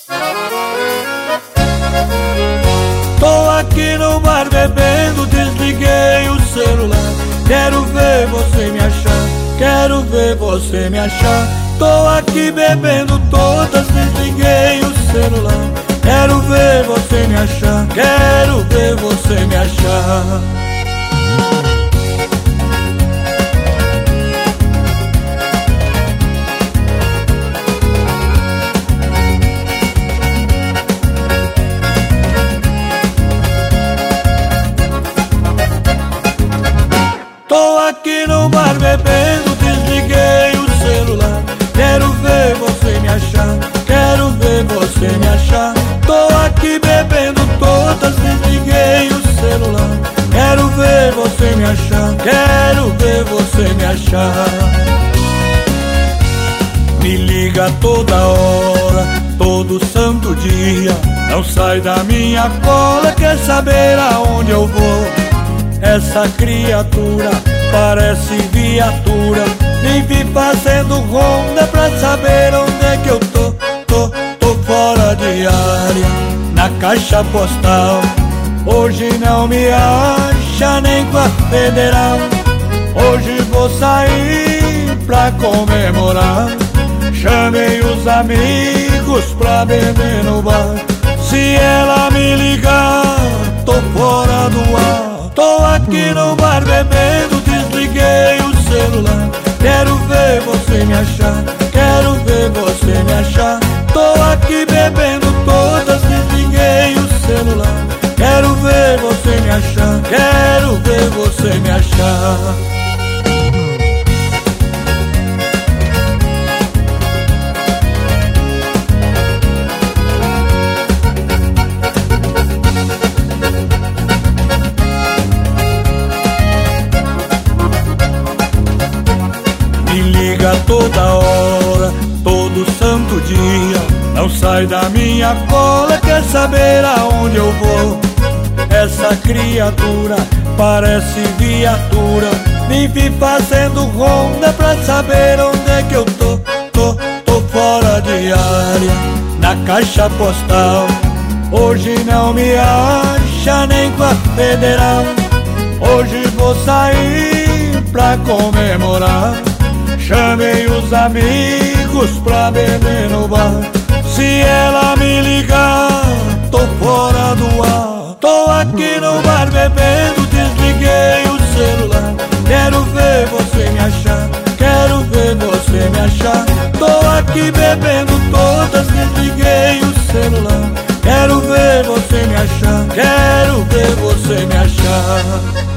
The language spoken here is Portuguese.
Tô aqui no bar bebendo, desliguei o celular. Quero ver você me achar, quero ver você me achar. Tô aqui bebendo todas, desliguei o celular. Quero ver você me achar, quero ver você me achar. Tô aqui no bar bebendo, desliguei o celular. Quero ver você me achar, quero ver você me achar. Tô aqui bebendo todas, desliguei o celular. Quero ver você me achar, quero ver você me achar. Me liga toda hora, todo santo dia. Não sai da minha cola, quer saber aonde eu vou. Essa criatura parece viatura, vive fazendo ronda pra saber onde é que eu tô. Tô fora de área, na caixa postal. Hoje não me acha nem com a federal. Hoje vou sair pra comemorar. Chamei os amigos pra beber no bar. Se ela me ligar, tô fora do ar. Tô aqui no bar bebendo, desliguei o celular. Quero ver você me achar, quero ver você me achar. Tô aqui bebendo todas, desliguei o celular. Quero ver você me achar, quero ver você me achar. Me liga toda hora, todo santo dia. Não sai da minha cola, quer saber aonde eu vou. Essa criatura parece viatura, vive fazendo ronda pra saber onde é que eu tô. Tô fora de área, na caixa postal. Hoje não me acha nem com a federal. Hoje vou sair pra comemorar. Chamei os amigos pra beber no bar. Se ela me ligar, tô fora do ar. Tô aqui no bar bebendo, desliguei o celular. Quero ver você me achar, quero ver você me achar. Tô aqui bebendo todas, desliguei o celular. Quero ver você me achar, quero ver você me achar.